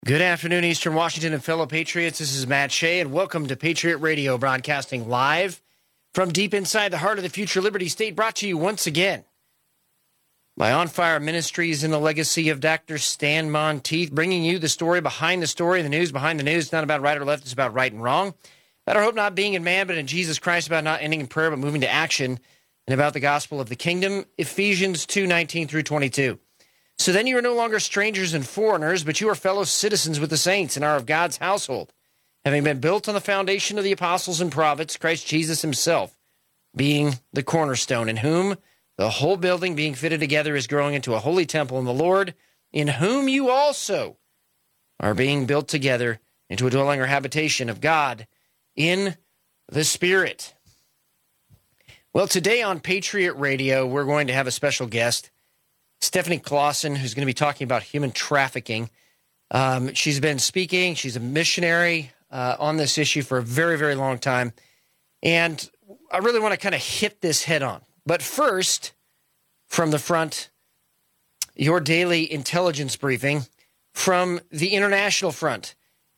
Good afternoon, Eastern Washington and fellow patriots. This is Matt Shea, and welcome to Patriot Radio, broadcasting live from deep inside the heart of the future Liberty State, brought to you once again by On Fire Ministries and the legacy of Dr. Stan Monteith, bringing you the story behind the story, the news behind the news. It's not about right or left, it's about right and wrong. About our hope not being in man, but in Jesus Christ, about not ending in prayer, but moving to action, and about the gospel of the kingdom, Ephesians 2:19 through 22. So then you are no longer strangers and foreigners, but you are fellow citizens with the saints and are of God's household, having been built on the foundation of the apostles and prophets, Christ Jesus himself being the cornerstone, in whom the whole building being fitted together is growing into a holy temple in the Lord, in whom you also are being built together into a dwelling or habitation of God in the Spirit. Well, today on Patriot Radio, we're going to have a special guest, Stephanie Clausen, who's going to be talking about human trafficking. She's been speaking. She's a missionary on this issue for a very, very long time. And I really want to kind of hit this head on. But first, from the front, your daily intelligence briefing from the international front.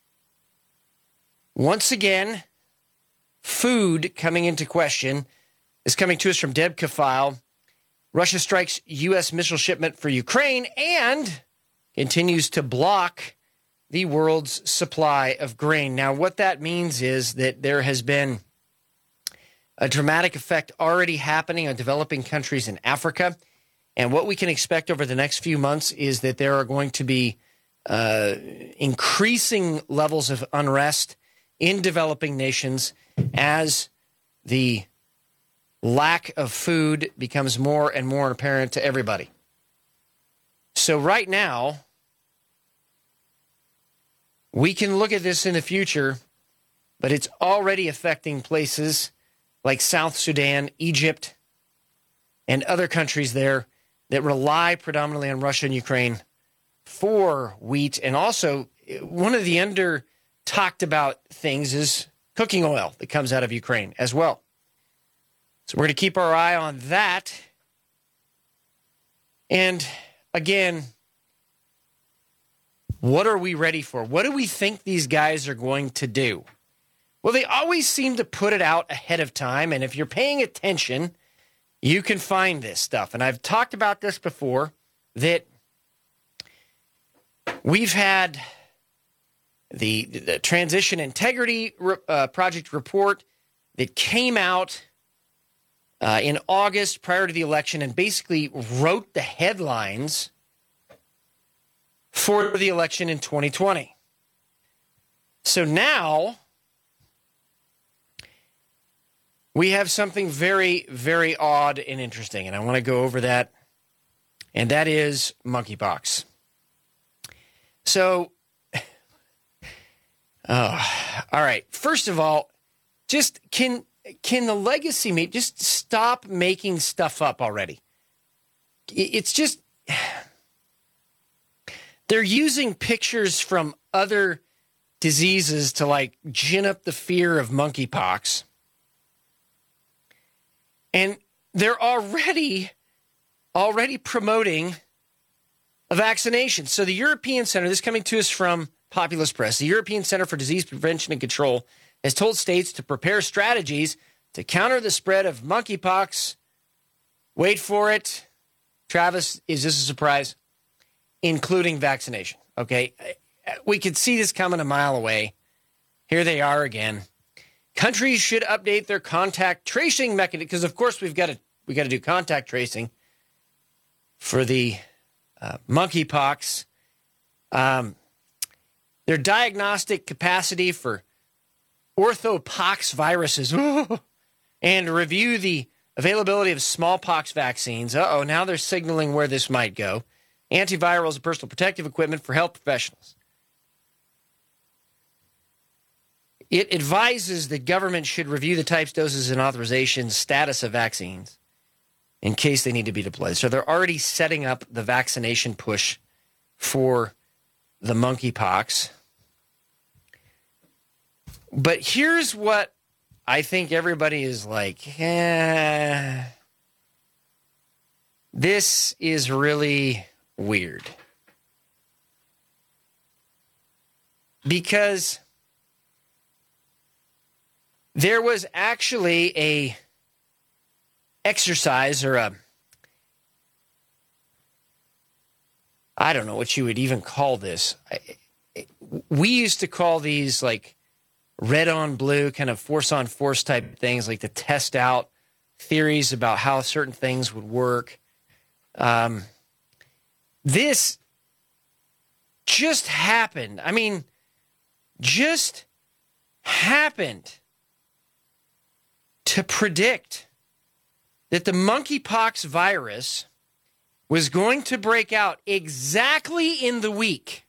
Once again, food coming into question is coming to us from Deb Kafile. Russia strikes U.S. missile shipment for Ukraine and continues to block the world's supply of grain. Now, what that means is that there has been a dramatic effect already happening on developing countries in Africa. And what we can expect over the next few months is that there are going to be increasing levels of unrest in developing nations as the lack of food becomes more and more apparent to everybody. So right now, we can look at this in the future, but it's already affecting places like South Sudan, Egypt, and other countries there that rely predominantly on Russia and Ukraine for wheat. And also, one of the under-talked about things is cooking oil that comes out of Ukraine as well. So we're going to keep our eye on that. And again, what are we ready for? What do we think these guys are going to do? Well, they always seem to put it out ahead of time. And if you're paying attention, you can find this stuff. And I've talked about this before, that we've had the Transition Integrity Project report that came out in August prior to the election and basically wrote the headlines for the election in 2020. So now we have something very, very odd and interesting, and I want to go over that, and that is monkeypox. So, all right. First of all, just can the legacy meet just stop making stuff up already? It's just, they're using pictures from other diseases to like gin up the fear of monkeypox. And they're already promoting a vaccination. So the European Center, this is coming to us from Populist Press, the European Center for Disease Prevention and Control has told states to prepare strategies to counter the spread of monkeypox. Wait for it. Travis, is this a surprise? Including vaccination. Okay. We could see this coming a mile away. Here they are again. Countries should update their contact tracing mechanism, because of course we got to do contact tracing for the monkeypox. Their diagnostic capacity for orthopox viruses, and review the availability of smallpox vaccines. Now they're signaling where this might go. Antivirals and personal protective equipment for health professionals. It advises that government should review the types, doses, and authorization status of vaccines in case they need to be deployed. So they're already setting up the vaccination push for the monkeypox. But here's what I think everybody is like, this is really weird. because there was actually a exercise or I don't know what you would even call this. We used to call these like red on blue, kind of force on force type things, like to test out theories about how certain things would work. This just happened. I mean, just happened to predict that the monkeypox virus was going to break out exactly in the week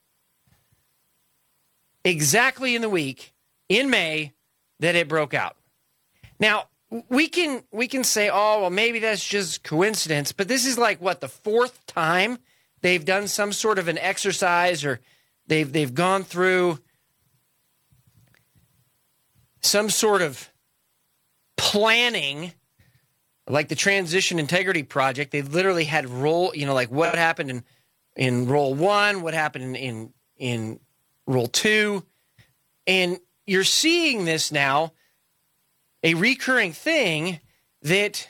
in May that it broke out. Now, we can say, oh, well, maybe that's just coincidence, but this is like, what, the fourth time they've done some sort of an exercise or they've gone through some sort of planning, like the Transition Integrity Project. They literally had like what happened in roll 1, what happened in roll 2. And you're seeing this now, a recurring thing that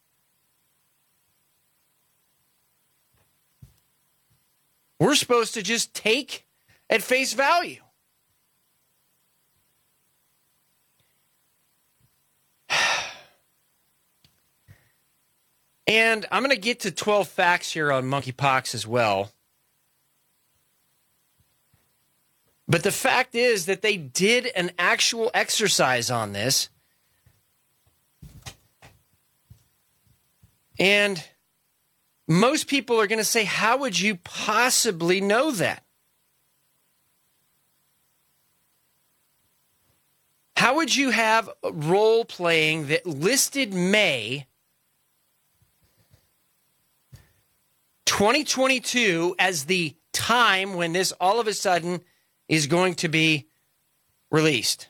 we're supposed to just take at face value. And I'm going to get to 12 facts here on monkeypox as well. But the fact is that they did an actual exercise on this. And most people are going to say, how would you possibly know that? How would you have role playing that listed May 2022 as the time when this all of a sudden is going to be released?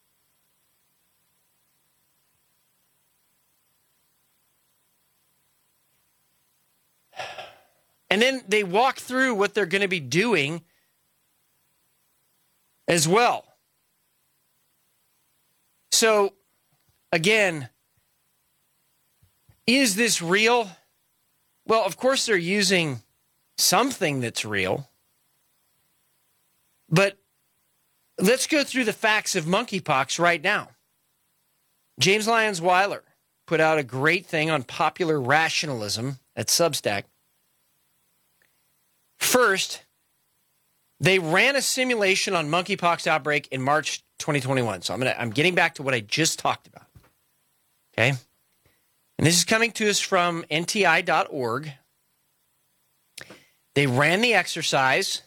And then they walk through what they're going to be doing as well. So, again, is this real? Well, of course they're using something that's real. But let's go through the facts of monkeypox right now. James Lyons Weiler put out a great thing on popular rationalism at Substack. First, they ran a simulation on monkeypox outbreak in March 2021. So I'm getting back to what I just talked about. Okay? And this is coming to us from nti.org. They ran the exercise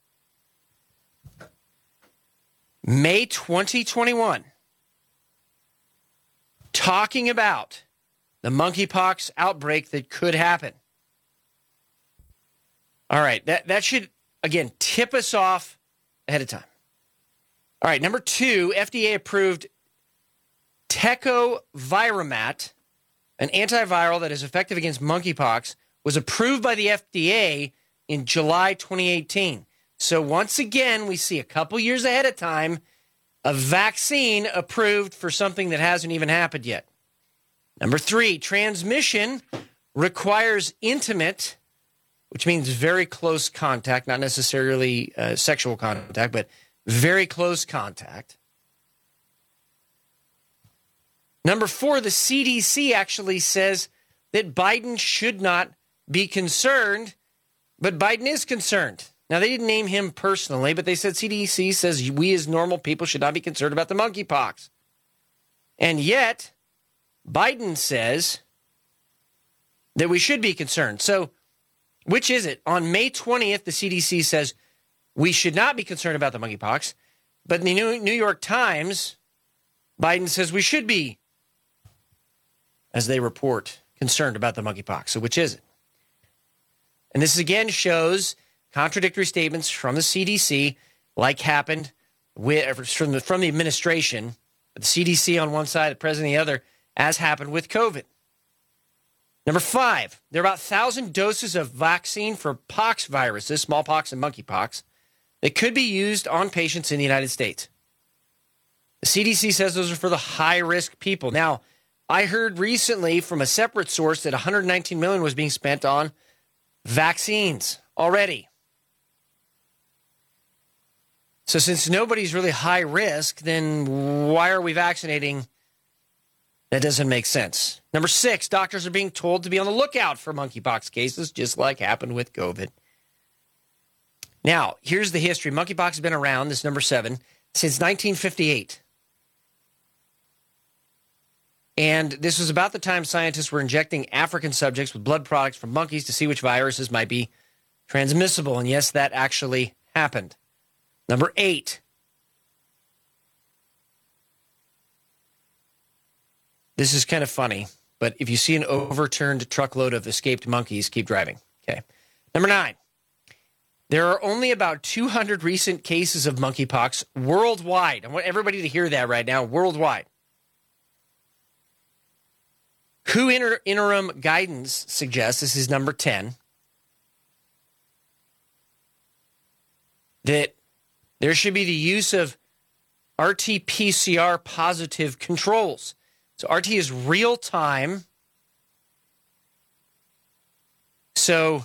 May 2021, talking about the monkeypox outbreak that could happen. All right, that should, again, tip us off ahead of time. All right, number 2, FDA approved Tecovirimat, an antiviral that is effective against monkeypox, was approved by the FDA in July 2018. So once again, we see a couple years ahead of time a vaccine approved for something that hasn't even happened yet. Number 3, transmission requires intimate, which means very close contact, not necessarily sexual contact, but very close contact. Number 4, the CDC actually says that Biden should not be concerned, but Biden is concerned. Now, they didn't name him personally, but they said CDC says we as normal people should not be concerned about the monkeypox. And yet, Biden says that we should be concerned. So, which is it? On May 20th, the CDC says we should not be concerned about the monkeypox. But in the New York Times, Biden says we should be, as they report, concerned about the monkeypox. So which is it? And this again shows contradictory statements from the CDC, like happened from the administration, the CDC on one side, the president on the other, as happened with COVID. Number 5, there are about 1,000 doses of vaccine for pox viruses, smallpox and monkeypox, that could be used on patients in the United States. The CDC says those are for the high-risk people. Now, I heard recently from a separate source that $119 million was being spent on vaccines already. So since nobody's really high risk, then why are we vaccinating? That doesn't make sense. Number 6, doctors are being told to be on the lookout for monkeypox cases, just like happened with COVID. Now, here's the history. Monkeypox has been around, this number 7, since 1958. And this was about the time scientists were injecting African subjects with blood products from monkeys to see which viruses might be transmissible. And yes, that actually happened. Number 8. This is kind of funny, but if you see an overturned truckload of escaped monkeys, keep driving. Okay. Number 9. There are only about 200 recent cases of monkeypox worldwide. I want everybody to hear that right now, worldwide. WHO interim guidance suggests, this is number 10, that there should be the use of RT-PCR positive controls. So RT is real time. So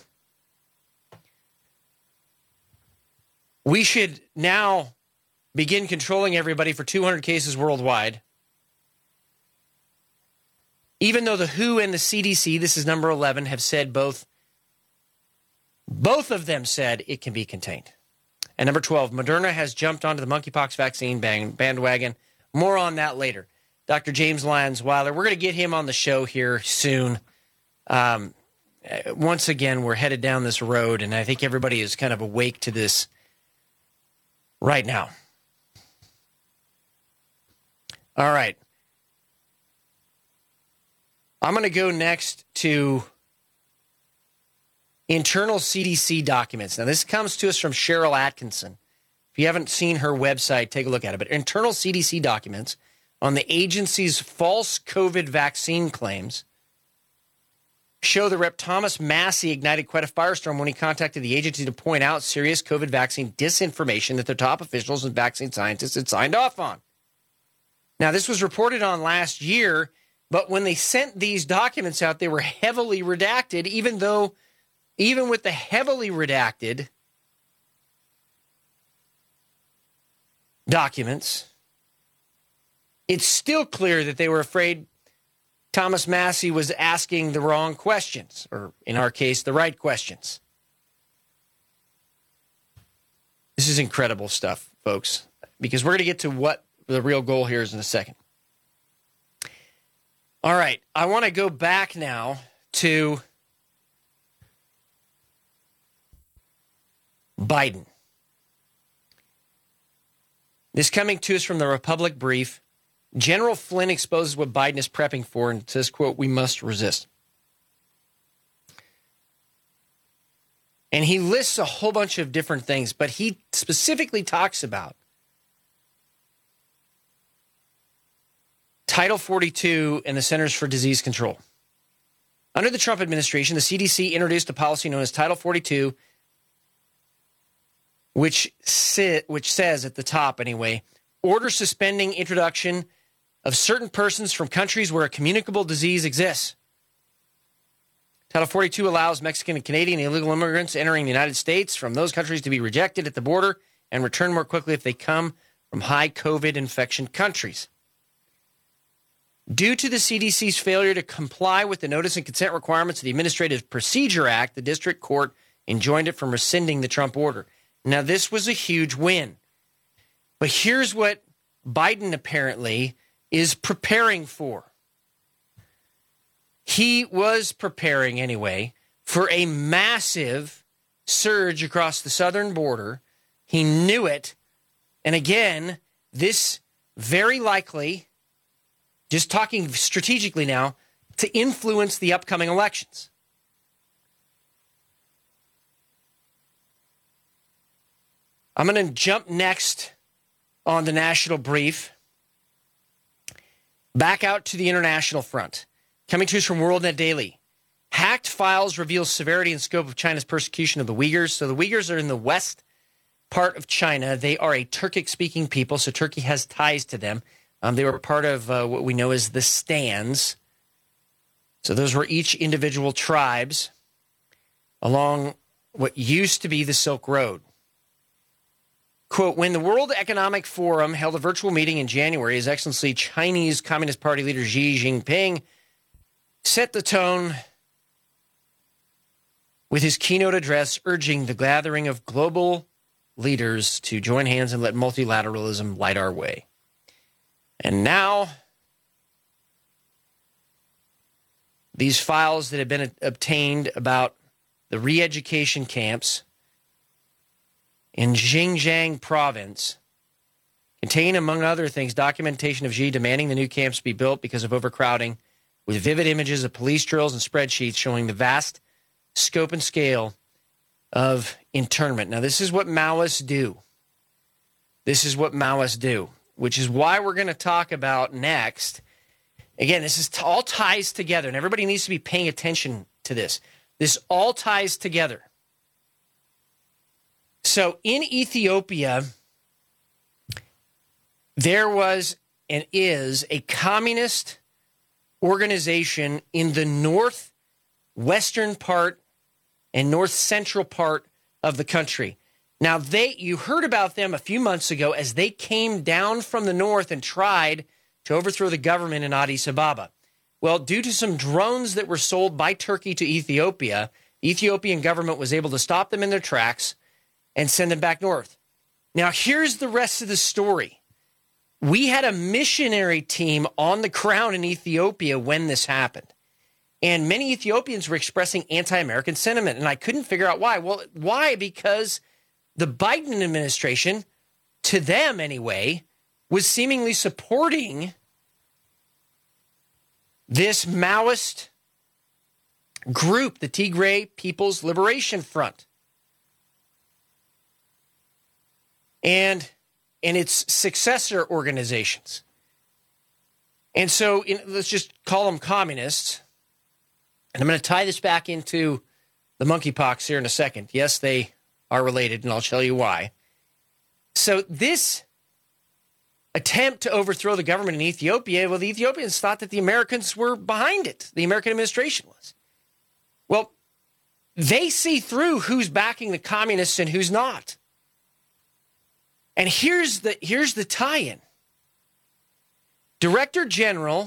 we should now begin controlling everybody for 200 cases worldwide. Even though the WHO and the CDC, this is number 11, have said both of them said it can be contained. And number 12, Moderna has jumped onto the monkeypox vaccine bandwagon. More on that later. Dr. James Lyons-Weiler, we're going to get him on the show here soon. Once again, we're headed down this road, and I think everybody is kind of awake to this right now. All right. I'm going to go next to internal CDC documents. Now, this comes to us from Cheryl Atkinson. If you haven't seen her website, take a look at it. But internal CDC documents on the agency's false COVID vaccine claims show that Rep. Thomas Massie ignited quite a firestorm when he contacted the agency to point out serious COVID vaccine disinformation that their top officials and vaccine scientists had signed off on. Now, this was reported on last year, but when they sent these documents out, they were heavily redacted, even with the heavily redacted documents, it's still clear that they were afraid Thomas Massie was asking the wrong questions, or in our case, the right questions. This is incredible stuff, folks, because we're going to get to what the real goal here is in a second. All right, I want to go back now to Biden. This coming to us from the Republic Brief. General Flynn exposes what Biden is prepping for and says, quote, "We must resist." And he lists a whole bunch of different things, but he specifically talks about Title 42 and the Centers for Disease Control. Under the Trump administration, the CDC introduced a policy known as Title 42, which says at the top anyway, order suspending introduction of certain persons from countries where a communicable disease exists. Title 42 allows Mexican and Canadian illegal immigrants entering the United States from those countries to be rejected at the border and return more quickly if they come from high COVID infection countries. Due to the CDC's failure to comply with the notice and consent requirements of the Administrative Procedure Act, the district court enjoined it from rescinding the Trump order. Now, this was a huge win. But here's what Biden apparently is preparing for. He was preparing, anyway, for a massive surge across the southern border. He knew it. And again, this very likely, just talking strategically now, to influence the upcoming elections. I'm going to jump next on the national brief, back out to the international front. Coming to us from WorldNet Daily. Hacked files reveal severity and scope of China's persecution of the Uyghurs. So the Uyghurs are in the West part of China. They are a Turkic-speaking people, so Turkey has ties to them. They were part of what we know as the Stans. So those were each individual tribes along what used to be the Silk Road. Quote, when the World Economic Forum held a virtual meeting in January, His Excellency Chinese Communist Party leader Xi Jinping set the tone with his keynote address urging the gathering of global leaders to join hands and let multilateralism light our way. And now, these files that have been obtained about the re-education camps in Xinjiang province contain, among other things, documentation of Xi demanding the new camps be built because of overcrowding, with vivid images of police drills and spreadsheets showing the vast scope and scale of internment. Now, this is what Maoists do. This is what Maoists do, which is why we're going to talk about next. Again, this is all ties together, and everybody needs to be paying attention to this. This all ties together. So in Ethiopia, there was and is a communist organization in the northwestern part and north central part of the country. Now, you heard about them a few months ago as they came down from the north and tried to overthrow the government in Addis Ababa. Well, due to some drones that were sold by Turkey to Ethiopia, the Ethiopian government was able to stop them in their tracks and send them back north. Now, here's the rest of the story. We had a missionary team on the ground in Ethiopia when this happened. And many Ethiopians were expressing anti-American sentiment, and I couldn't figure out why. Well, why? Because the Biden administration, to them anyway, was seemingly supporting this Maoist group, the Tigray People's Liberation Front. And its successor organizations. And so let's just call them communists. And I'm going to tie this back into the monkeypox here in a second. Yes, they are related, and I'll tell you why. So this attempt to overthrow the government in Ethiopia, well, the Ethiopians thought that the Americans were behind it. The American administration was. Well, they see through who's backing the communists and who's not. And here's the tie-in. Director General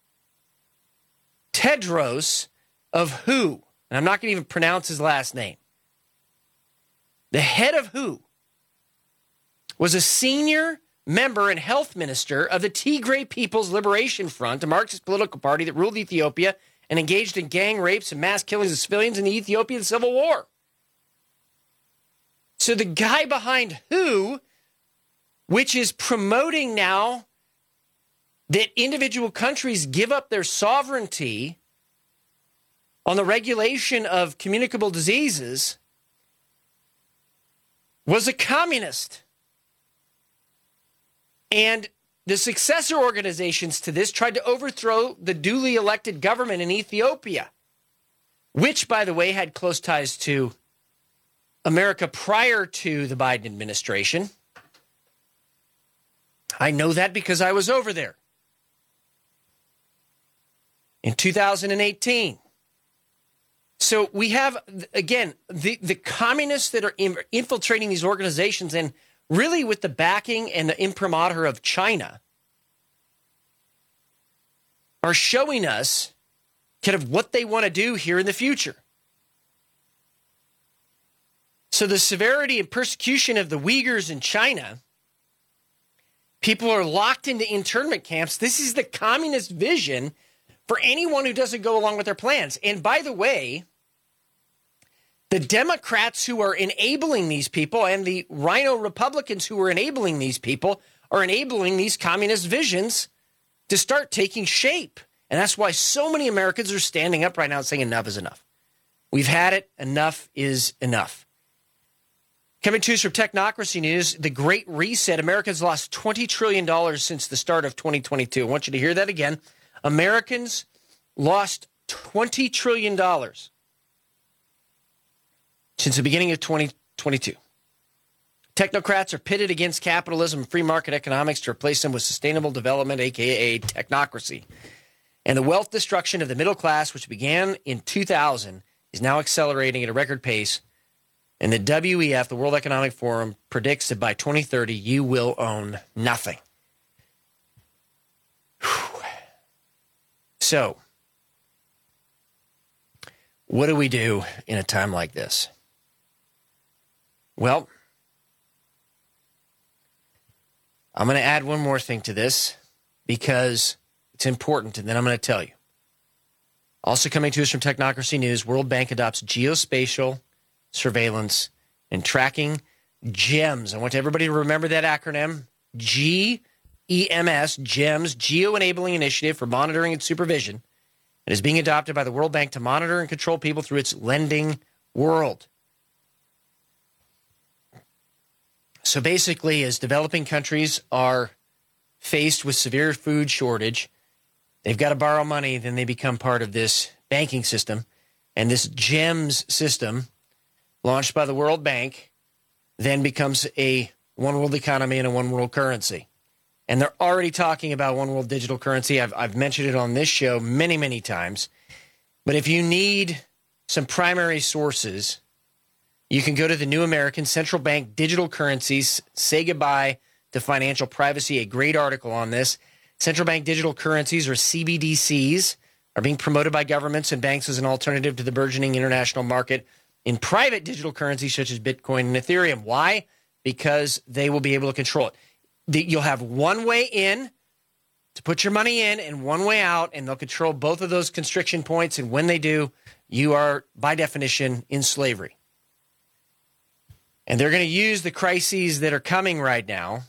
Tedros of WHO, and I'm not going to even pronounce his last name. The head of WHO was a senior member and health minister of the Tigray People's Liberation Front, a Marxist political party that ruled Ethiopia and engaged in gang rapes and mass killings of civilians in the Ethiopian Civil War. So the guy behind WHO, which is promoting now that individual countries give up their sovereignty on the regulation of communicable diseases, was a communist. And the successor organizations to this tried to overthrow the duly elected government in Ethiopia, which, by the way, had close ties to America prior to the Biden administration. I know that because I was over there in 2018. So we have, again, the communists that are infiltrating these organizations, and really with the backing and the imprimatur of China, are showing us kind of what they want to do here in the future. So the severity and persecution of the Uyghurs in China, people are locked into internment camps. This is the communist vision for anyone who doesn't go along with their plans. And by the way, the Democrats who are enabling these people and the Rhino Republicans who are enabling these people are enabling these communist visions to start taking shape. And that's why so many Americans are standing up right now and saying enough is enough. We've had it. Enough is enough. Coming to us from Technocracy News, the Great Reset. Americans lost $20 trillion since the start of 2022. I want you to hear that again. Americans lost $20 trillion since the beginning of 2022. Technocrats are pitted against capitalism and free market economics to replace them with sustainable development, a.k.a. technocracy. And the wealth destruction of the middle class, which began in 2000, is now accelerating at a record pace. And the WEF, the World Economic Forum, predicts that by 2030, you will own nothing. Whew. So, what do we do in a time like this? Well, I'm going to add one more thing to this because it's important, and then I'm going to tell you. Also coming to us from Technocracy News, World Bank adopts geospatial surveillance and tracking GEMS. I want everybody to remember that acronym, GEMS, GEMS, Geo-Enabling Initiative for Monitoring and Supervision. It is being adopted by the World Bank to monitor and control people through its lending world. So basically, as developing countries are faced with severe food shortage, they've got to borrow money, then they become part of this banking system. And this GEMS system, launched by the World Bank, then becomes a one world economy and a one world currency. And they're already talking about one world digital currency. I've mentioned it on this show many, many times. But if you need some primary sources, you can go to the New American Central Bank Digital Currencies, Say Goodbye to Financial Privacy, a great article on this. Central bank digital currencies, or CBDCs, are being promoted by governments and banks as an alternative to the burgeoning international market in private digital currencies such as Bitcoin and Ethereum. Why? Because they will be able to control it. You'll have one way in to put your money in and one way out, and they'll control both of those constriction points. And when they do, you are, by definition, in slavery. And they're going to use the crises that are coming right now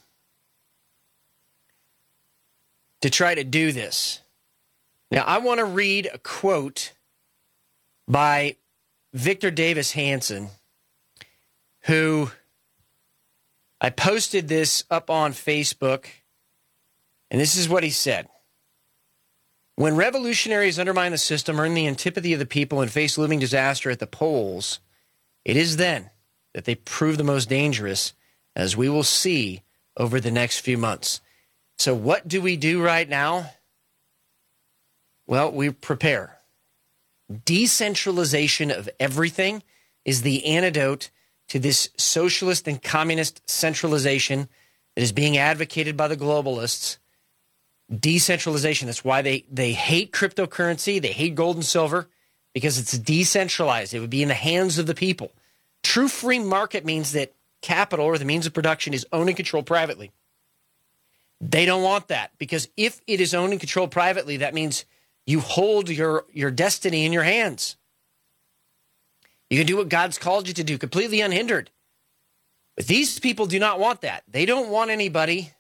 to try to do this. Now, I want to read a quote by Victor Davis Hanson, who I posted this up on Facebook, and this is what he said. When revolutionaries undermine the system, earn the antipathy of the people, and face looming disaster at the polls, it is then that they prove the most dangerous, as we will see over the next few months. So what do we do right now? Well, we prepare. Decentralization of everything is the antidote to this socialist and communist centralization that is being advocated by the globalists. Decentralization. That's why they hate cryptocurrency. They hate gold and silver, because it's decentralized. It would be in the hands of the people. True free market means that capital, or the means of production, is owned and controlled privately. They don't want that, because if it is owned and controlled privately, that means you hold your destiny in your hands. You can do what God's called you to do, completely unhindered. But these people do not want that. They don't want anybody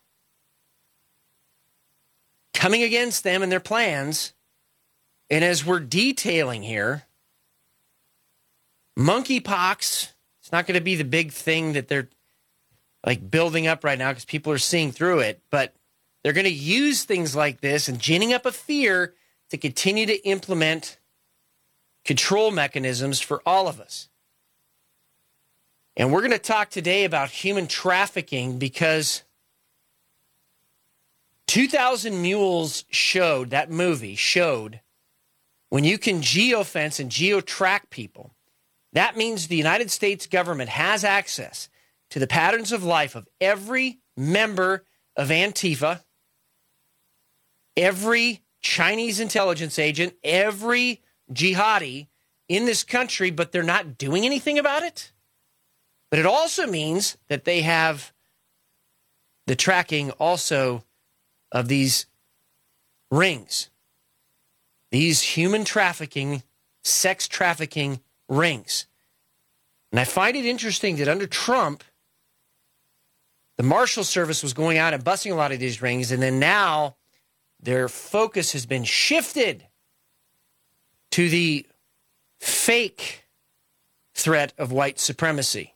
coming against them and their plans. And as we're detailing here, monkeypox, it's not going to be the big thing that they're like building up right now because people are seeing through it, but they're going to use things like this and ginning up a fear to continue to implement control mechanisms for all of us. And we're going to talk today about human trafficking, because 2000 Mules showed, that movie showed, when you can geofence and geotrack people, that means the United States government has access to the patterns of life of every member of Antifa, every Chinese intelligence agent, every jihadi in this country, but they're not doing anything about it. But it also means that they have the tracking also of these rings, these human trafficking, sex trafficking rings. And I find it interesting that under Trump, the Marshal Service was going out and busting a lot of these rings, and then now their focus has been shifted to the fake threat of white supremacy.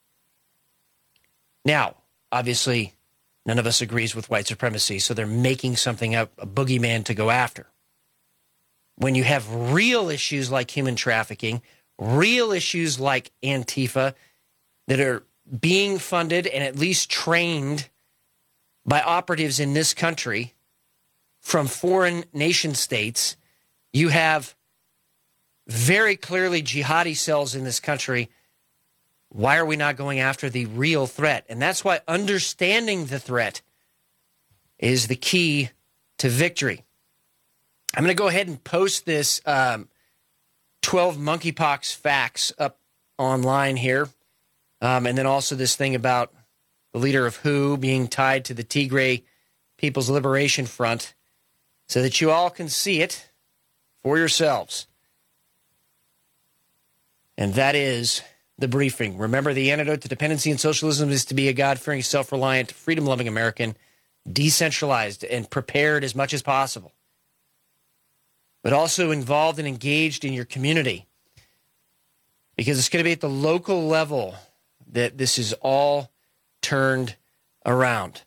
Now, obviously, none of us agrees with white supremacy, so they're making something up, a boogeyman to go after. When you have real issues like human trafficking, real issues like Antifa that are being funded and at least trained by operatives in this country from foreign nation states. You have very clearly jihadi cells in this country. Why are we not going after the real threat? And that's why understanding the threat is the key to victory. I'm going to go ahead and post this 12 monkeypox facts up online here. And then also this thing about the leader of WHO being tied to the Tigray People's Liberation Front so that you all can see it for yourselves. And that is the briefing. Remember, the antidote to dependency and socialism is to be a God-fearing, self-reliant, freedom-loving American, decentralized and prepared as much as possible, but also involved and engaged in your community, because it's going to be at the local level that this is all turned around.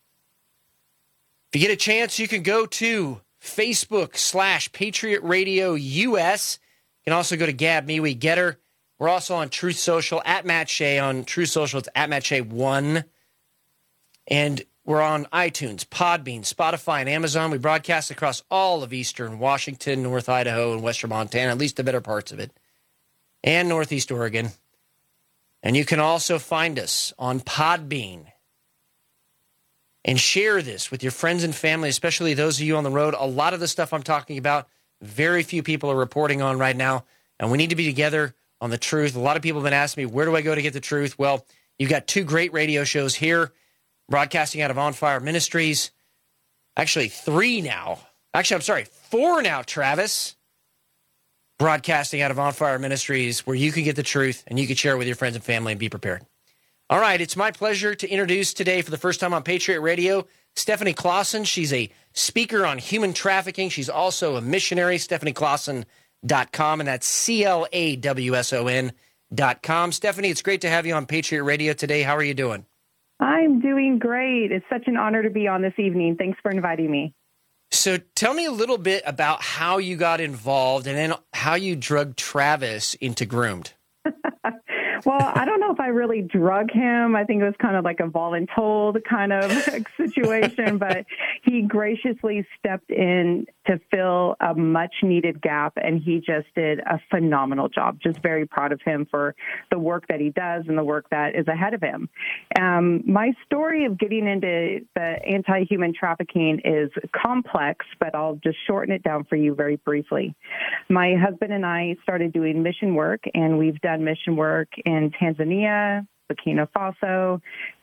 If you get a chance, you can go to Facebook/Patriot Radio US. You can also go to Gab, MeWe, Getter. We're also on Truth Social, at Matt Shea on Truth Social. It's at Matt Shea 1. And we're on iTunes, Podbean, Spotify, and Amazon. We broadcast across all of eastern Washington, North Idaho, and western Montana, at least the better parts of it, and northeast Oregon. And you can also find us on Podbean. And share this with your friends and family, especially those of you on the road. A lot of the stuff I'm talking about, very few people are reporting on right now, and we need to be together on the truth. A lot of people have been asking me, where do I go to get the truth? Well, you've got two great radio shows here, broadcasting out of On Fire Ministries. Actually, three now. Actually, I'm sorry, four now, Travis. Broadcasting out of On Fire Ministries, where you can get the truth and you can share it with your friends and family and be prepared. All right, it's my pleasure to introduce today for the first time on Patriot Radio, Stephanie Clausen. She's a speaker on human trafficking. She's also a missionary, StephanieClausen.com, and that's CLAWSON.com. Stephanie, it's great to have you on Patriot Radio today. How are you doing? I'm doing great. It's such an honor to be on this evening. Thanks for inviting me. So tell me a little bit about how you got involved and then how you drugged Travis into Groomed. Well, I don't know if I really drug him. I think it was kind of like a voluntold kind of situation, but he graciously stepped in to fill a much-needed gap, and he just did a phenomenal job. Just very proud of him for the work that he does and the work that is ahead of him. My story of getting into the anti-human trafficking is complex, but I'll just shorten it down for you very briefly. My husband and I started doing mission work, and we've done mission work in Tanzania, Burkina Faso,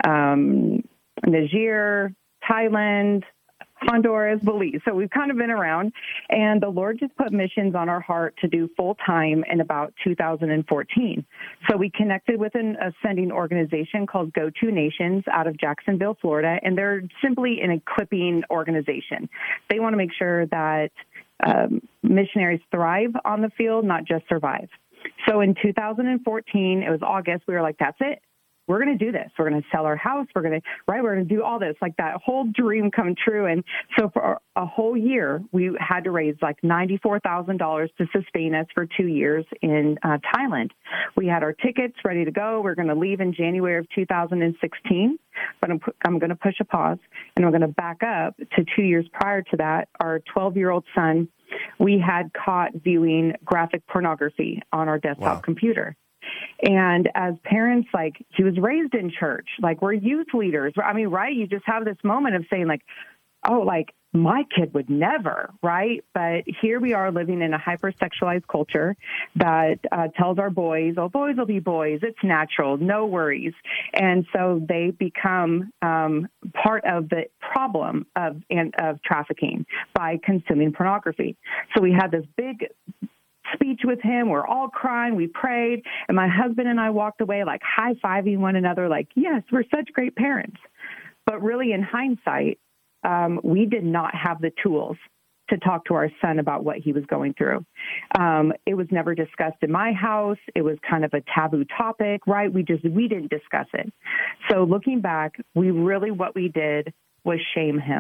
Niger, Thailand, Honduras, Belize. So we've kind of been around, and the Lord just put missions on our heart to do full time in about 2014. So we connected with an ascending organization called Go To Nations out of Jacksonville, Florida, and they're simply an equipping organization. They want to make sure that missionaries thrive on the field, not just survive. So in 2014, it was August, we were like, that's it. We're going to do this. We're going to sell our house. We're going to do all this, like that whole dream come true. And so for a whole year, we had to raise like $94,000 to sustain us for 2 years in Thailand. We had our tickets ready to go. We're going to leave in January of 2016, but I'm going to push a pause, and we're going to back up to 2 years prior to that. Our 12-year-old son, we had caught viewing graphic pornography on our desktop computer. And as parents, like, he was raised in church, like, we're youth leaders. I mean, right? You just have this moment of saying, like, oh, like, my kid would never, right? But here we are living in a hypersexualized culture that tells our boys, oh, boys will be boys. It's natural. No worries. And so they become part of the problem of trafficking by consuming pornography. So we had this big speech with him. We're all crying. We prayed. And my husband and I walked away like high-fiving one another like, yes, we're such great parents. But really, in hindsight, we did not have the tools to talk to our son about what he was going through. It was never discussed in my house. It was kind of a taboo topic, right? We didn't discuss it. So looking back, what we did was shame him.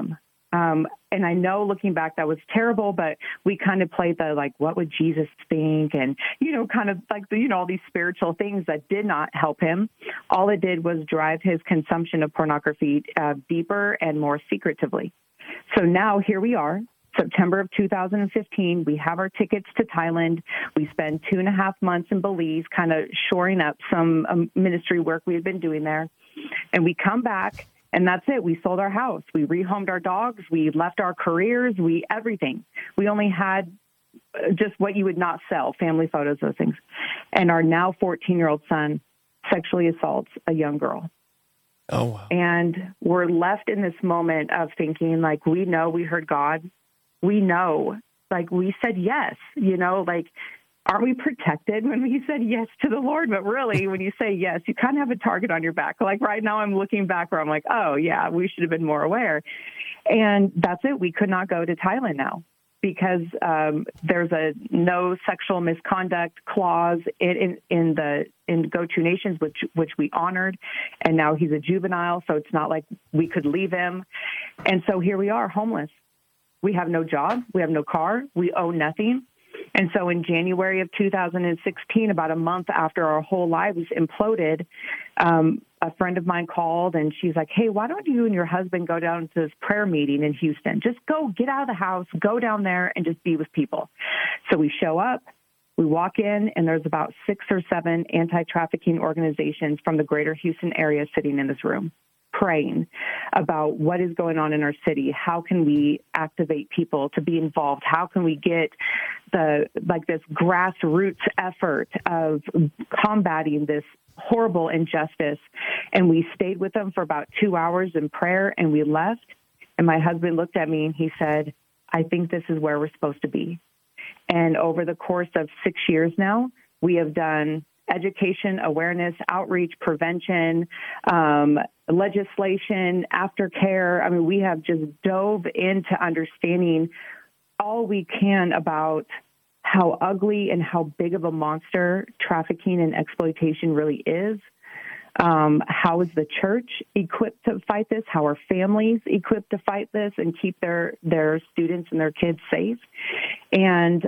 And I know looking back, that was terrible, but we kind of played the, like, what would Jesus think? And, kind of like, all these spiritual things that did not help him. All it did was drive his consumption of pornography deeper and more secretively. So now here we are, September of 2015. We have our tickets to Thailand. We spend 2.5 months in Belize, kind of shoring up some ministry work we had been doing there. And we come back. And that's it. We sold our house. We rehomed our dogs. We left our careers. Everything. We only had just what you would not sell, family photos, those things. And our now 14-year-old son sexually assaults a young girl. Oh, wow. And we're left in this moment of thinking, like, we know we heard God. We know, like, we said yes, aren't we protected when we said yes to the Lord? But really, when you say yes, you kind of have a target on your back. Like right now, I'm looking back where I'm like, oh, yeah, we should have been more aware. And that's it. We could not go to Thailand now because there's a no sexual misconduct clause in Go-To Nations, which we honored. And now he's a juvenile, so it's not like we could leave him. And so here we are, homeless. We have no job. We have no car. We own nothing. And so in January of 2016, about a month after our whole lives imploded, a friend of mine called and she's like, hey, why don't you and your husband go down to this prayer meeting in Houston? Just go get out of the house, go down there and just be with people. So we show up, we walk in, and there's about 6 or 7 anti-trafficking organizations from the greater Houston area sitting in this room, praying about what is going on in our city. How can we activate people to be involved? How can we get this grassroots effort of combating this horrible injustice? And we stayed with them for about 2 hours in prayer, and we left. And my husband looked at me and he said, I think this is where we're supposed to be. And over the course of 6 years now, we have done education, awareness, outreach, prevention, legislation, aftercare. I mean, we have just dove into understanding all we can about how ugly and how big of a monster trafficking and exploitation really is. How is the church equipped to fight this? How are families equipped to fight this and keep their students and their kids safe? And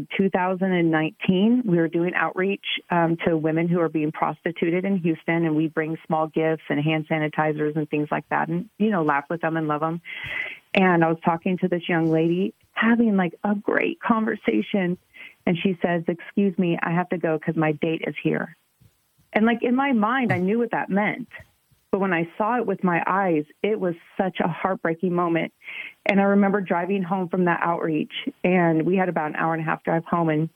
2019, we were doing outreach to women who are being prostituted in Houston, and we bring small gifts and hand sanitizers and things like that, and laugh with them and love them. And I was talking to this young lady, having like a great conversation, and she says, "Excuse me, I have to go because my date is here." And like in my mind, I knew what that meant. But when I saw it with my eyes, it was such a heartbreaking moment. And I remember driving home from that outreach, and we had about an hour and a half drive home. And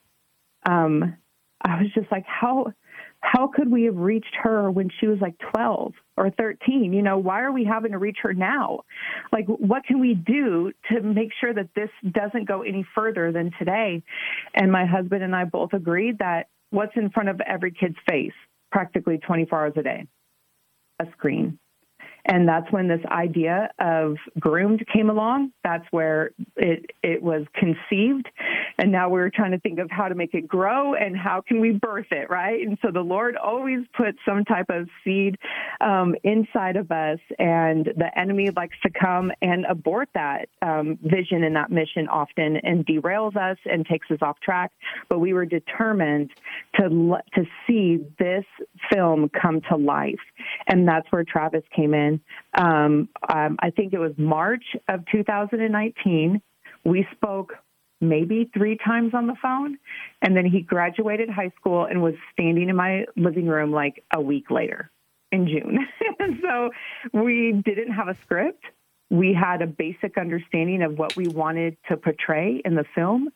I was just like, how could we have reached her when she was like 12 or 13? Why are we having to reach her now? Like, what can we do to make sure that this doesn't go any further than today? And my husband and I both agreed that what's in front of every kid's face, practically 24 hours a day, a screen. And that's when this idea of Groomed came along. That's where it was conceived. And now we're trying to think of how to make it grow and how can we birth it, right? And so the Lord always puts some type of seed inside of us, and the enemy likes to come and abort that vision and that mission often and derails us and takes us off track. But we were determined to see this film come to life. And that's where Travis came in. I think it was March of 2019. We spoke maybe 3 times on the phone, and then he graduated high school and was standing in my living room like a week later in June. So we didn't have a script. We had a basic understanding of what we wanted to portray in the film.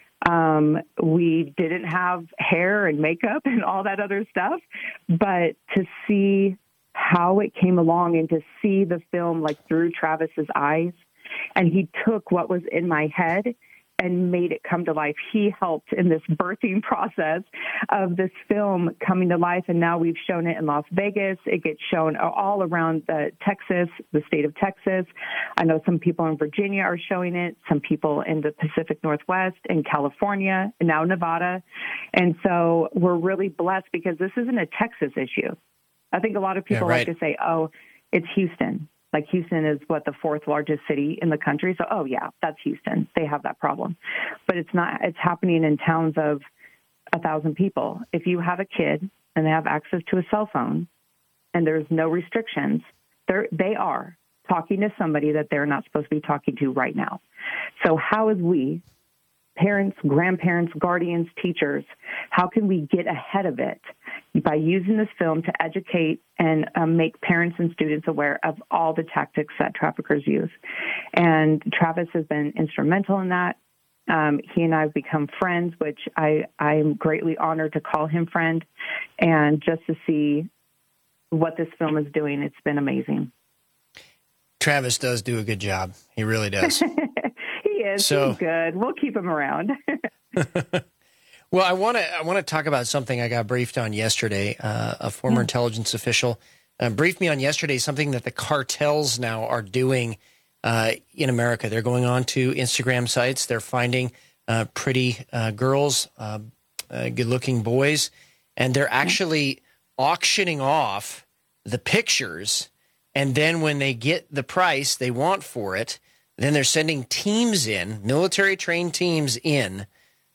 We didn't have hair and makeup and all that other stuff, but to see how it came along and to see the film like through Travis's eyes, and he took what was in my head and made it come to life. He helped in this birthing process of this film coming to life, and now we've shown it in Las Vegas. It gets shown all around Texas, the state of Texas. I know some people in Virginia are showing it, some people in the Pacific Northwest, in California, and now Nevada. And so we're really blessed because this isn't a Texas issue. I think a lot of people like to say, oh, it's Houston. Like Houston is the fourth largest city in the country. So, oh yeah, that's Houston. They have that problem. But it's not, it's happening in towns of 1,000 people. If you have a kid and they have access to a cell phone and there's no restrictions, they are talking to somebody that they're not supposed to be talking to right now. So how is we, parents, grandparents, guardians, teachers, how can we get ahead of it by using this film to educate and make parents and students aware of all the tactics that traffickers use? And Travis has been instrumental in that. He and I have become friends, which I'm greatly honored to call him friend. And just to see what this film is doing, it's been amazing. Travis does do a good job. He really does. He is. He's good. We'll keep him around. Well, I want to talk about something I got briefed on yesterday. A former intelligence official briefed me on yesterday, something that the cartels now are doing in America. They're going on to Instagram sites. They're finding pretty girls, good-looking boys, and they're actually auctioning off the pictures. And then when they get the price they want for it, then they're sending teams in, military-trained teams in,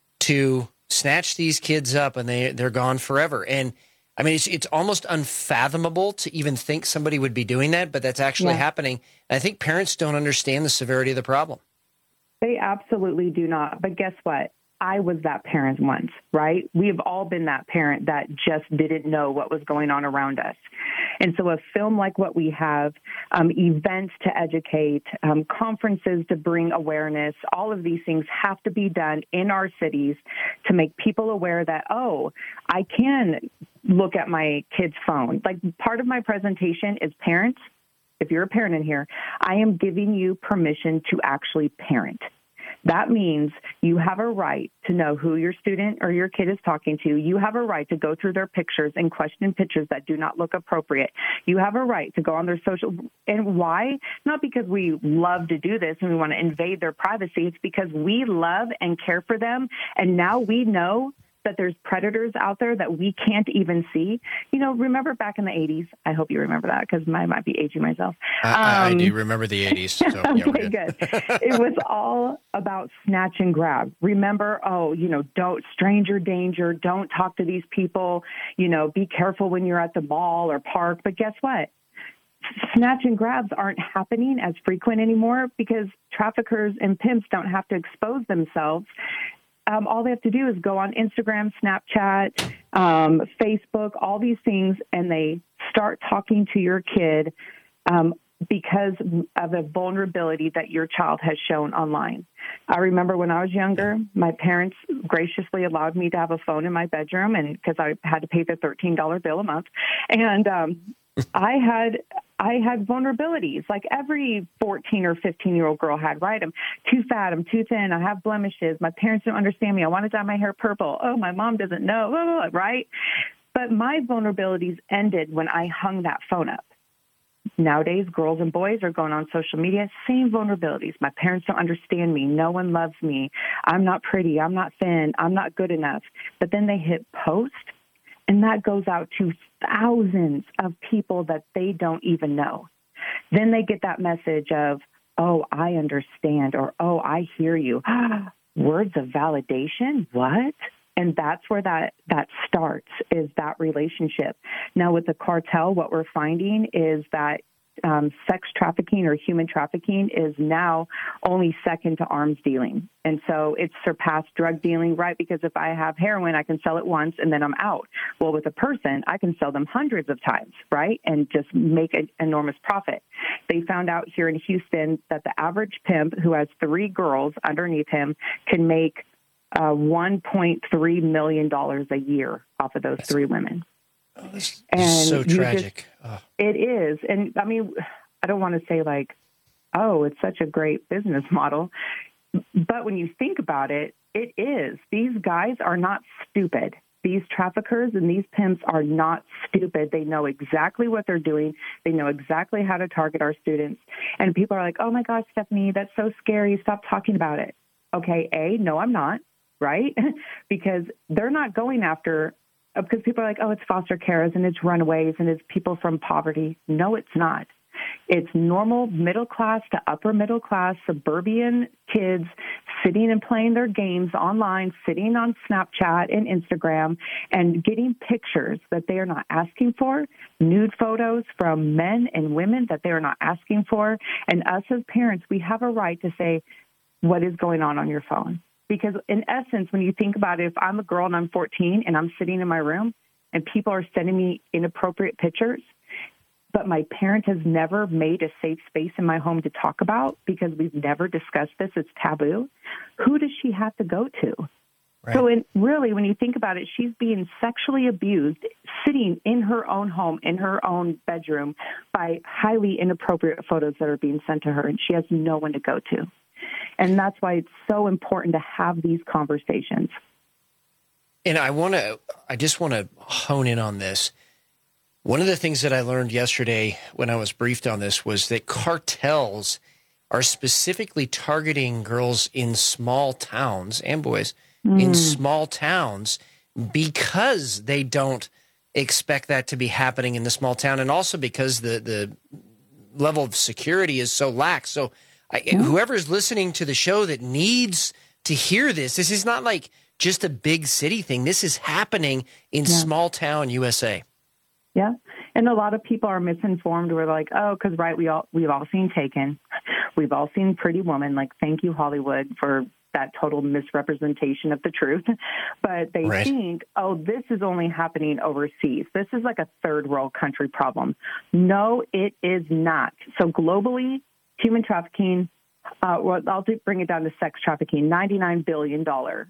to snatch these kids up, and they're gone forever. And I mean, it's almost unfathomable to even think somebody would be doing that, but that's actually happening. And I think parents don't understand the severity of the problem. They absolutely do not. But guess what? I was that parent once, right? We have all been that parent that just didn't know what was going on around us. And so a film like what we have, events to educate, conferences to bring awareness, all of these things have to be done in our cities to make people aware that, oh, I can look at my kid's phone. Like, part of my presentation is parents. If you're a parent in here, I am giving you permission to actually parent. That means you have a right to know who your student or your kid is talking to. You have a right to go through their pictures and question pictures that do not look appropriate. You have a right to go on their social. And why? Not because we love to do this and we want to invade their privacy. It's because we love and care for them. And now we know that there's predators out there that we can't even see. You know, remember back in the 80s? I hope you remember that, because I might be aging myself. I do remember the 80s. So, yeah, okay, good. It was all about snatch and grab. Remember, don't, stranger danger, don't talk to these people, be careful when you're at the mall or park. But guess what? Snatch and grabs aren't happening as frequent anymore because traffickers and pimps don't have to expose themselves. All they have to do is go on Instagram, Snapchat, Facebook, all these things, and they start talking to your kid because of a vulnerability that your child has shown online. I remember when I was younger, my parents graciously allowed me to have a phone in my bedroom, and because I had to pay the $13 bill a month, and I had vulnerabilities like every 14 or 15-year-old girl had, right? I'm too fat, I'm too thin, I have blemishes, my parents don't understand me, I want to dye my hair purple, oh, my mom doesn't know, right? But my vulnerabilities ended when I hung that phone up. Nowadays, girls and boys are going on social media, same vulnerabilities. My parents don't understand me, no one loves me, I'm not pretty, I'm not thin, I'm not good enough. But then they hit post, and that goes out to thousands of people that they don't even know. Then they get that message of, oh, I understand, or, oh, I hear you. Words of validation? What? And that's where that starts, is that relationship. Now, with the cartel, what we're finding is that sex trafficking or human trafficking is now only second to arms dealing. And so it's surpassed drug dealing, right? Because if I have heroin, I can sell it once and then I'm out. Well, with a person, I can sell them hundreds of times, right? And just make an enormous profit. They found out here in Houston that the average pimp who has 3 girls underneath him can make $1.3 million a year off of those 3 women. Oh, and so tragic. It is. And I mean, I don't want to say like, oh, it's such a great business model. But when you think about it, it is. These guys are not stupid. These traffickers and these pimps are not stupid. They know exactly what they're doing. They know exactly how to target our students. And people are like, oh my gosh, Stephanie, that's so scary. Stop talking about it. Okay, no, I'm not, right? Because they're not going after, because people are like, oh, it's foster carers and it's runaways and it's people from poverty. No, it's not. It's normal middle class to upper middle class suburban kids sitting and playing their games online, sitting on Snapchat and Instagram and getting pictures that they are not asking for, nude photos from men and women that they are not asking for. And us as parents, we have a right to say, what is going on your phone? Because in essence, when you think about it, if I'm a girl and I'm 14 and I'm sitting in my room and people are sending me inappropriate pictures, but my parent has never made a safe space in my home to talk about because we've never discussed this, it's taboo, who does she have to go to? Right. So really, when you think about it, she's being sexually abused, sitting in her own home, in her own bedroom, by highly inappropriate photos that are being sent to her, and she has no one to go to. And that's why it's so important to have these conversations. And I just want to hone in on this. One of the things that I learned yesterday when I was briefed on this was that cartels are specifically targeting girls in small towns and boys in small towns because they don't expect that to be happening in the small town, and also because the level of security is so lax. So whoever's listening to the show that needs to hear this is not like just a big city thing. This is happening in small town USA. Yeah. And a lot of people are misinformed. We're like, oh, because, right, we've all seen Taken. We've all seen Pretty Woman. Like, thank you, Hollywood, for that total misrepresentation of the truth. But they think, oh, this is only happening overseas. This is like a third world country problem. No, it is not. So globally, human trafficking, I'll bring it down to sex trafficking, $99 billion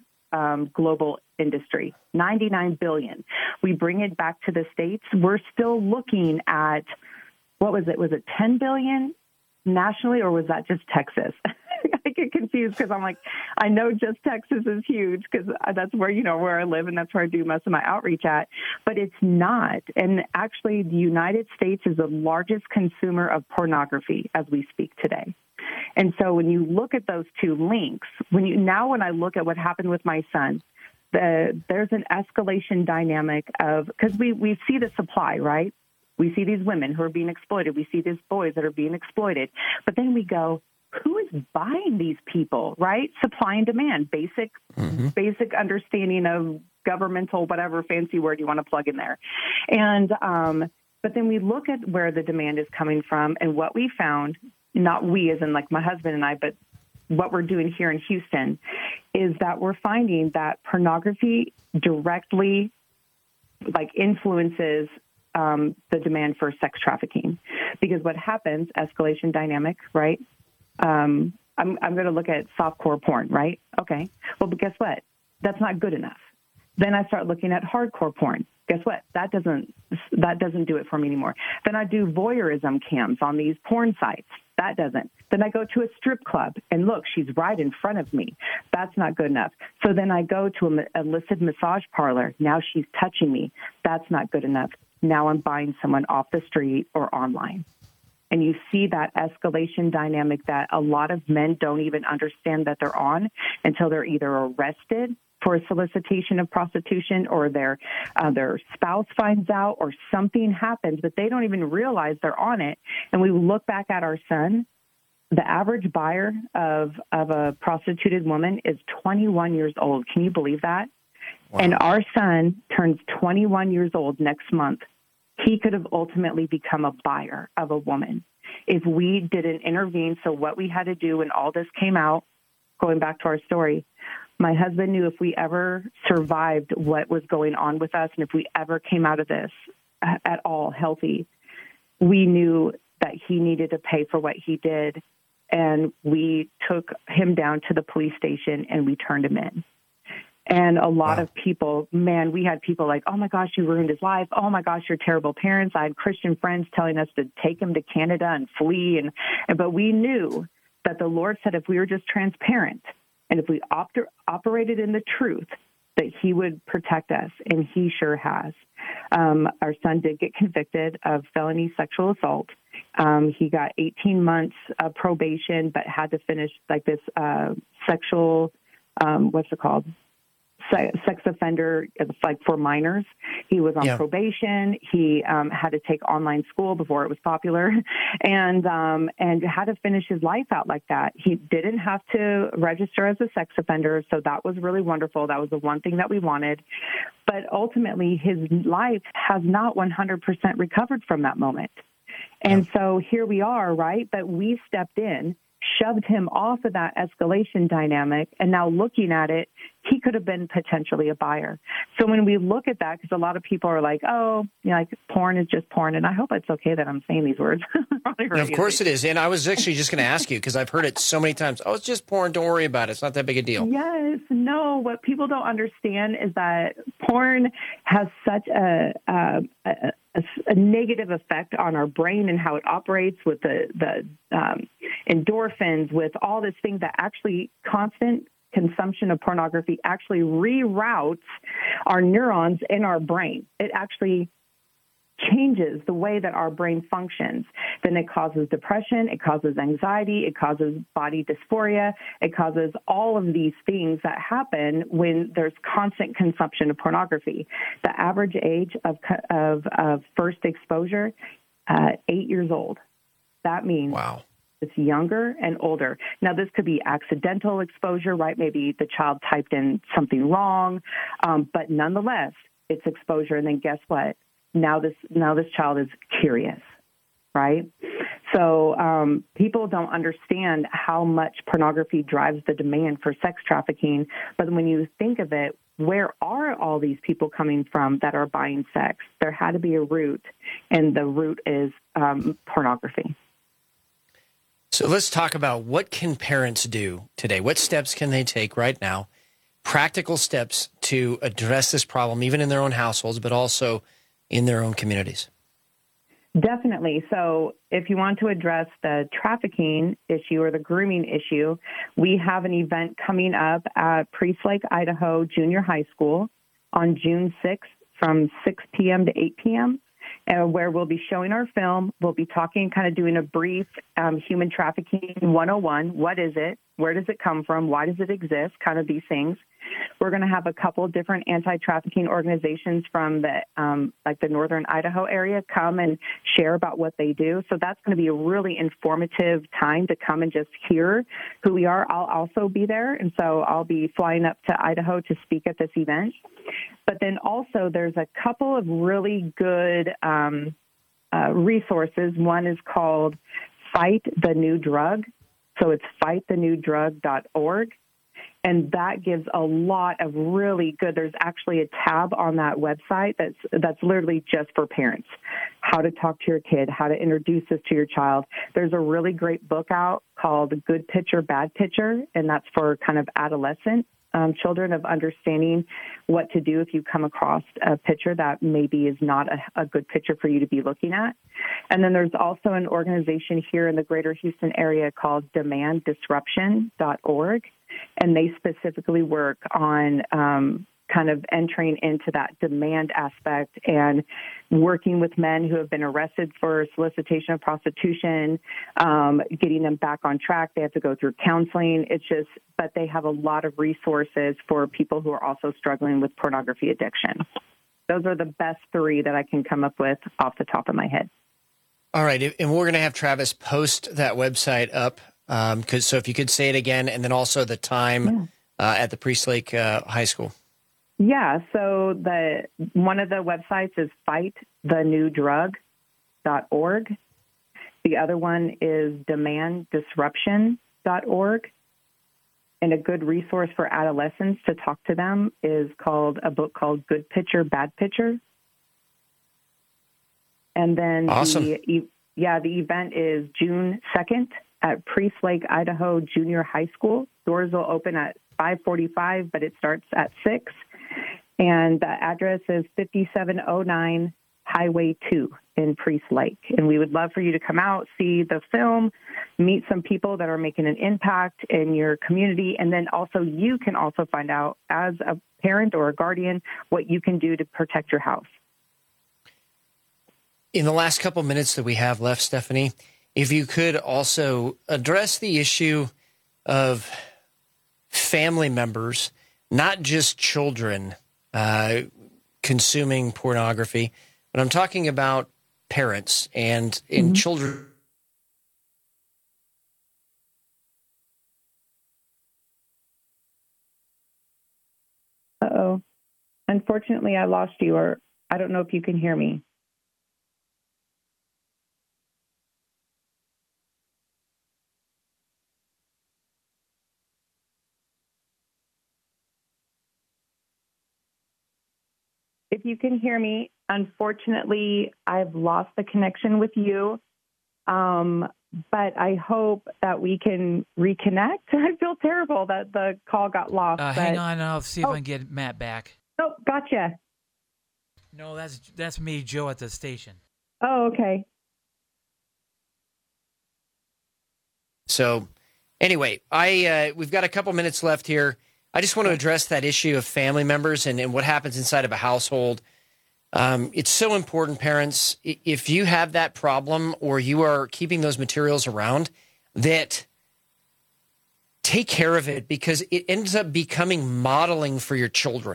global industry, $99 billion. We bring it back to the States. We're still looking at, what was it? Was it $10 billion nationally, or was that just Texas? I get confused because I'm like, I know just Texas is huge because that's where, where I live and that's where I do most of my outreach at, but it's not. And actually, the United States is the largest consumer of pornography as we speak today. And so when you look at those two links, when I look at what happened with my son, there's an escalation dynamic of, because we see the supply, right? We see these women who are being exploited. We see these boys that are being exploited. But then we go, who is buying these people, right? Supply and demand, basic understanding of governmental, whatever fancy word you want to plug in there. And but then we look at where the demand is coming from, and what we found, not we as in like my husband and I, but what we're doing here in Houston, is that we're finding that pornography directly influences the demand for sex trafficking. Because what happens, escalation dynamic, right? I'm going to look at softcore porn, right? Okay. Well, but guess what? That's not good enough. Then I start looking at hardcore porn. Guess what? That doesn't do it for me anymore. Then I do voyeurism cams on these porn sites. That doesn't. Then I go to a strip club and look, she's right in front of me. That's not good enough. So then I go to an illicit massage parlor. Now she's touching me. That's not good enough. Now I'm buying someone off the street or online. And you see that escalation dynamic that a lot of men don't even understand that they're on until they're either arrested for a solicitation of prostitution, or their spouse finds out, or something happens, but they don't even realize they're on it. And we look back at our son. The average buyer of a prostituted woman is 21 years old. Can you believe that? Wow. And our son turns 21 years old next month. He could have ultimately become a buyer of a woman if we didn't intervene. So what we had to do when all this came out, going back to our story, my husband knew if we ever survived what was going on with us, and if we ever came out of this at all healthy, we knew that he needed to pay for what he did. And we took him down to the police station and we turned him in. And a lot of people, man, we had people like, oh my gosh, you ruined his life. Oh my gosh, you're terrible parents. I had Christian friends telling us to take him to Canada and flee. But we knew that the Lord said if we were just transparent and if we operated in the truth, that he would protect us. And he sure has. Our son did get convicted of felony sexual assault. He got 18 months of probation, but had to finish like this sexual, sex offender, like for minors. He was on probation. He had to take online school before it was popular, and had to finish his life out like that. He didn't have to register as a sex offender, so that was really wonderful. That was the one thing that we wanted. But ultimately, his life has not 100% recovered from that moment. And so here we are, right? But we stepped in, shoved him off of that escalation dynamic, and now looking at it, he could have been potentially a buyer. So when we look at that, because a lot of people are like, oh, like porn is just porn, and I hope it's okay that I'm saying these words. Of course it is. And I was actually just going to ask you, because I've heard it so many times, oh, it's just porn, don't worry about it. It's not that big a deal. Yes, no, what people don't understand is that porn has such a negative effect on our brain and how it operates with the endorphins, with all this thing that actually constant consumption of pornography actually reroutes our neurons in our brain. It actually changes the way that our brain functions. Then it causes depression, it causes anxiety, it causes body dysphoria, it causes all of these things that happen when there's constant consumption of pornography. The average age of first exposure, 8 years old. That means it's younger and older. Now, this could be accidental exposure, right? Maybe the child typed in something wrong, but nonetheless, it's exposure. And then guess what? Now this child is curious, right? So people don't understand how much pornography drives the demand for sex trafficking. But when you think of it, where are all these people coming from that are buying sex? There had to be a root, and the root is pornography. So let's talk about what can parents do today? What steps can they take right now? Practical steps to address this problem, even in their own households, but also in their own communities. Definitely. So if you want to address the trafficking issue or the grooming issue, we have an event coming up at Priest Lake, Idaho Junior High School on June 6th from 6 p.m. to 8 p.m., where we'll be showing our film. We'll be talking, kind of doing a brief human trafficking 101. What is it? Where does it come from? Why does it exist? Kind of these things. We're going to have a couple of different anti-trafficking organizations from the northern Idaho area come and share about what they do. So that's going to be a really informative time to come and just hear who we are. I'll also be there, and so I'll be flying up to Idaho to speak at this event. But then also there's a couple of really good resources. One is called Fight the New Drug. So it's fightthenewdrug.org. And that gives a lot of really good, there's actually a tab on that website that's literally just for parents. How to talk to your kid, how to introduce this to your child. There's a really great book out called Good Picture, Bad Picture, and that's for kind of adolescent children, of understanding what to do if you come across a picture that maybe is not a good picture for you to be looking at. And then there's also an organization here in the greater Houston area called demanddisruption.org. And they specifically work on kind of entering into that demand aspect and working with men who have been arrested for solicitation of prostitution, getting them back on track. They have to go through counseling. But they have a lot of resources for people who are also struggling with pornography addiction. Those are the best three that I can come up with off the top of my head. All right. And we're going to have Travis post that website up. So if you could say it again, and then also the time at the Priest Lake High School. Yeah, so one of the websites is fightthenewdrug.org. The other one is demanddisruption.org. And a good resource for adolescents to talk to them is a book called Good Picture, Bad Picture. And then awesome. the event is June 2nd. At Priest Lake, Idaho Junior High School. Doors will open at 5:45, but it starts at 6. And the address is 5709 Highway 2 in Priest Lake. And we would love for you to come out, see the film, meet some people that are making an impact in your community. And then also you can also find out as a parent or a guardian what you can do to protect your house. In the last couple minutes that we have left, Stephanie, if you could also address the issue of family members not just children consuming pornography, but I'm talking about parents and children. Uh-oh. Unfortunately, I lost you, or I don't know if you can hear me. If you can hear me, unfortunately, I've lost the connection with you. But I hope that we can reconnect. I feel terrible that the call got lost. Hang on, I'll see if I can get Matt back. Oh, gotcha. No, that's me, Joe, at the station. Oh, okay. So anyway, we've got a couple minutes left here. I just want to address that issue of family members and what happens inside of a household. It's so important, parents, if you have that problem or you are keeping those materials around, that take care of it, because it ends up becoming modeling for your children.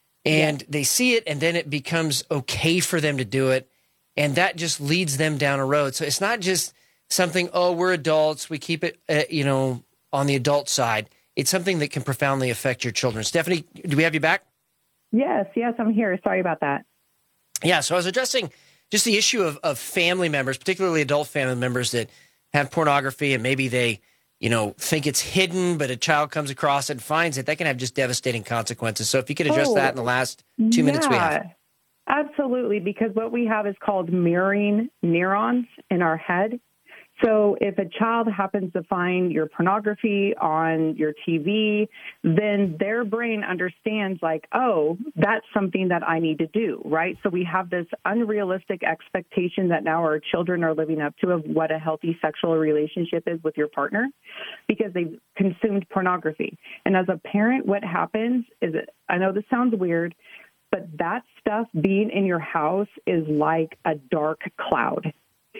And they see it, and then it becomes okay for them to do it. And that just leads them down a road. So it's not just something, oh, we're adults, we keep it, on the adult side. It's something that can profoundly affect your children. Stephanie, do we have you back? Yes, I'm here. Sorry about that. Yeah, so I was addressing just the issue of family members, particularly adult family members that have pornography, and maybe they, think it's hidden, but a child comes across it and finds it. That can have just devastating consequences. So if you could address that in the last 2 minutes we have. Absolutely, because what we have is called mirroring neurons in our head. So if a child happens to find your pornography on your TV, then their brain understands like, oh, that's something that I need to do, right? So we have this unrealistic expectation that now our children are living up to of what a healthy sexual relationship is with your partner, because they've consumed pornography. And as a parent, what happens is, I know this sounds weird, but that stuff being in your house is like a dark cloud.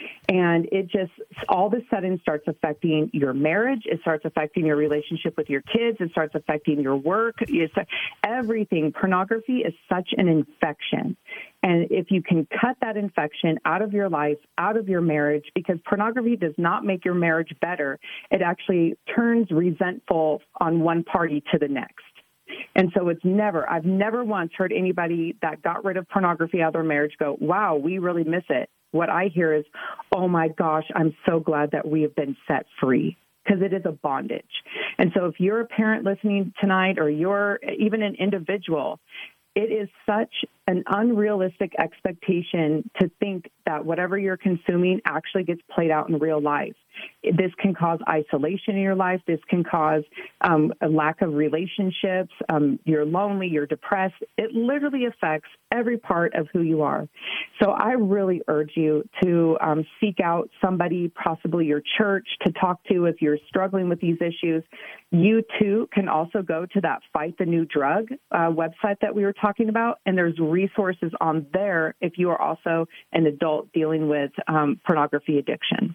And it just all of a sudden starts affecting your marriage. It starts affecting your relationship with your kids. It starts affecting your work. It's everything. Pornography is such an infection. And if you can cut that infection out of your life, out of your marriage, because pornography does not make your marriage better, it actually turns resentful on one party to the next. And so I've never once heard anybody that got rid of pornography out of their marriage go, wow, we really miss it. What I hear is, oh my gosh, I'm so glad that we have been set free, because it is a bondage. And so if you're a parent listening tonight, or you're even an individual, it is such an unrealistic expectation to think that whatever you're consuming actually gets played out in real life. This can cause isolation in your life. This can cause a lack of relationships. You're lonely, you're depressed. It literally affects every part of who you are. So I really urge you to seek out somebody, possibly your church, to talk to if you're struggling with these issues. You, too, can also go to that Fight the New Drug website that we were talking about, and there's resources on there if you are also an adult dealing with pornography addiction.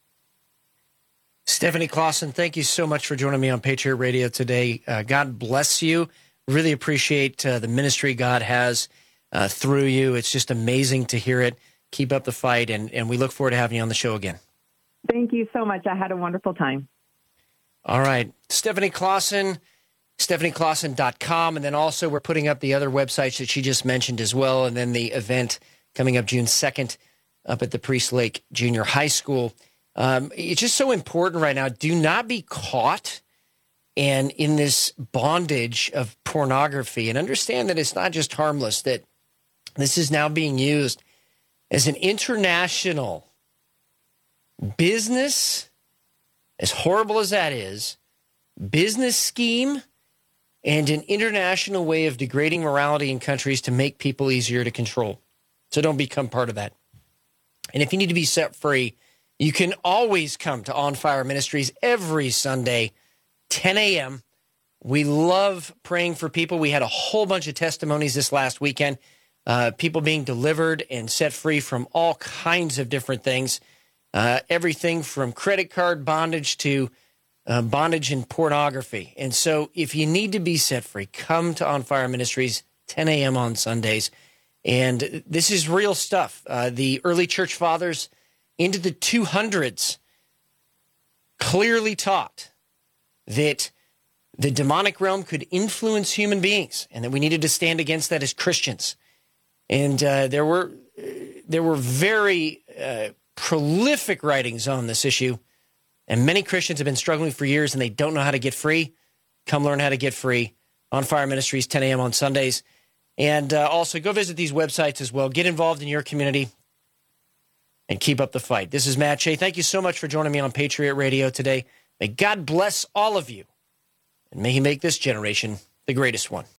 Stephanie Clausen, thank you so much for joining me on Patriot Radio today. God bless you. Really appreciate the ministry God has through you. It's just amazing to hear it. Keep up the fight, and we look forward to having you on the show again. Thank you so much. I had a wonderful time. All right. Stephanie Clausen, StephanieClausen.com, and then also we're putting up the other websites that she just mentioned as well, and then the event coming up June 2nd up at the Priest Lake Junior High School. It's just so important right now. Do not be caught and in this bondage of pornography, and understand that it's not just harmless, that this is now being used as an international business, as horrible as that is, business scheme, and an international way of degrading morality in countries to make people easier to control. So don't become part of that. And if you need to be set free, you can always come to On Fire Ministries every Sunday, 10 a.m. We love praying for people. We had a whole bunch of testimonies this last weekend, people being delivered and set free from all kinds of different things, everything from credit card bondage to bondage and pornography. And so if you need to be set free, come to On Fire Ministries, 10 a.m. on Sundays. And this is real stuff. The early church fathers into the 200s clearly taught that the demonic realm could influence human beings and that we needed to stand against that as Christians. And there were very prolific writings on this issue. And many Christians have been struggling for years and they don't know how to get free. Come learn how to get free. On Fire Ministries, 10 a.m. on Sundays. And also go visit these websites as well. Get involved in your community and keep up the fight. This is Matt Shea. Thank you so much for joining me on Patriot Radio today. May God bless all of you, and may he make this generation the greatest one.